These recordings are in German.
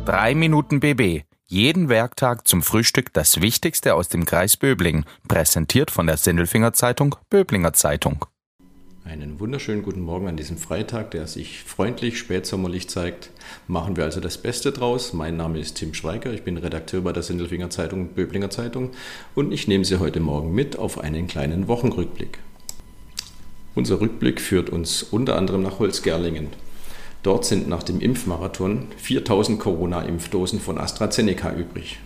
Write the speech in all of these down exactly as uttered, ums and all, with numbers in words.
Drei Minuten B B. Jeden Werktag zum Frühstück das Wichtigste aus dem Kreis Böblingen. Präsentiert von der Sindelfinger Zeitung, Böblinger Zeitung. Einen wunderschönen guten Morgen an diesem Freitag, der sich freundlich spätsommerlich zeigt. Machen wir also das Beste draus. Mein Name ist Tim Schweiger, ich bin Redakteur bei der Sindelfinger Zeitung, Böblinger Zeitung und ich nehme Sie heute Morgen mit auf einen kleinen Wochenrückblick. Unser Rückblick führt uns unter anderem nach Holzgerlingen. Dort sind nach dem Impfmarathon viertausend Corona-Impfdosen von AstraZeneca übrig.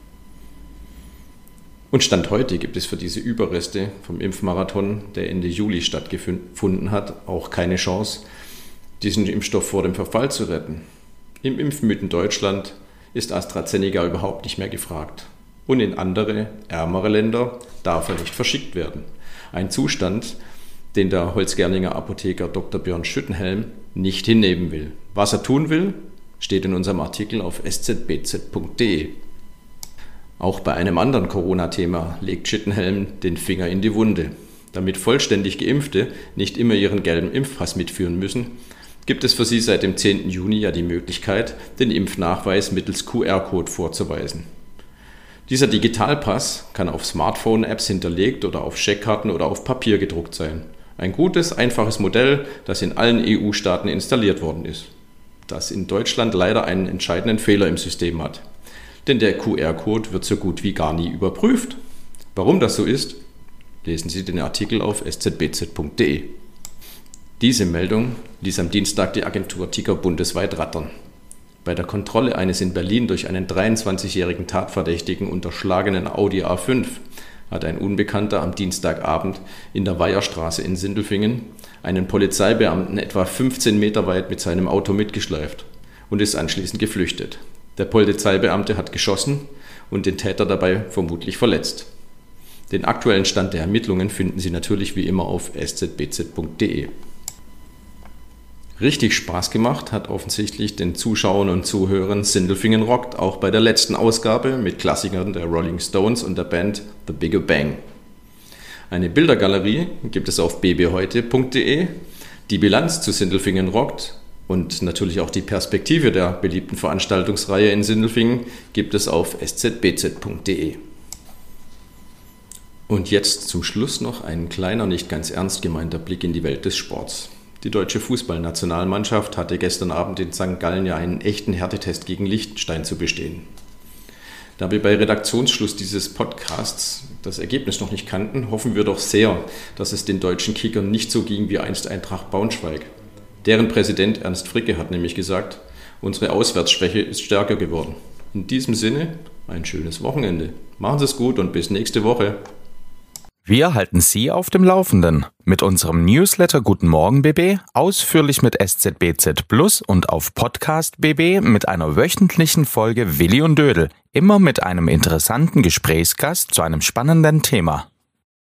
Und Stand heute gibt es für diese Überreste vom Impfmarathon, der Ende Juli stattgefunden hat, auch keine Chance, diesen Impfstoff vor dem Verfall zu retten. Im Impfmüden Deutschland ist AstraZeneca überhaupt nicht mehr gefragt. Und in andere, ärmere Länder darf er nicht verschickt werden. Ein Zustand, den der Holzgerlinger Apotheker Doktor Björn Schüttenhelm nicht hinnehmen will. Was er tun will, steht in unserem Artikel auf s z b z punkt d e. Auch bei einem anderen Corona-Thema legt Schüttenhelm den Finger in die Wunde. Damit vollständig Geimpfte nicht immer ihren gelben Impfpass mitführen müssen, gibt es für sie seit dem zehnten Juni ja die Möglichkeit, den Impfnachweis mittels Q R-Code vorzuweisen. Dieser Digitalpass kann auf Smartphone-Apps hinterlegt oder auf Scheckkarten oder auf Papier gedruckt sein. Ein gutes, einfaches Modell, das in allen E U-Staaten installiert worden ist. Das in Deutschland leider einen entscheidenden Fehler im System hat. Denn der Q R-Code wird so gut wie gar nie überprüft. Warum das so ist, lesen Sie den Artikel auf s z b z punkt d e. Diese Meldung ließ am Dienstag die Agentur Ticker bundesweit rattern. Bei der Kontrolle eines in Berlin durch einen dreiundzwanzigjährigen Tatverdächtigen unterschlagenen Audi A fünf hat ein Unbekannter am Dienstagabend in der Weierstraße in Sindelfingen einen Polizeibeamten etwa fünfzehn Meter weit mit seinem Auto mitgeschleift und ist anschließend geflüchtet. Der Polizeibeamte hat geschossen und den Täter dabei vermutlich verletzt. Den aktuellen Stand der Ermittlungen finden Sie natürlich wie immer auf s z b z punkt d e. Richtig Spaß gemacht hat offensichtlich den Zuschauern und Zuhörern Sindelfingen rockt, auch bei der letzten Ausgabe mit Klassikern der Rolling Stones und der Band The Bigger Bang. Eine Bildergalerie gibt es auf b b heute punkt d e, die Bilanz zu Sindelfingen rockt und natürlich auch die Perspektive der beliebten Veranstaltungsreihe in Sindelfingen gibt es auf s z b z punkt d e. Und jetzt zum Schluss noch ein kleiner, nicht ganz ernst gemeinter Blick in die Welt des Sports. Die deutsche Fußballnationalmannschaft hatte gestern Abend in Sankt Gallen ja einen echten Härtetest gegen Liechtenstein zu bestehen. Da wir bei Redaktionsschluss dieses Podcasts das Ergebnis noch nicht kannten, hoffen wir doch sehr, dass es den deutschen Kickern nicht so ging wie einst Eintracht Braunschweig. Deren Präsident Ernst Fricke hat nämlich gesagt, unsere Auswärtsschwäche ist stärker geworden. In diesem Sinne, ein schönes Wochenende. Machen Sie es gut und bis nächste Woche. Wir halten Sie auf dem Laufenden mit unserem Newsletter Guten Morgen B B, ausführlich mit S Z B Z Plus und auf Podcast B B mit einer wöchentlichen Folge Willi und Dödel, immer mit einem interessanten Gesprächsgast zu einem spannenden Thema.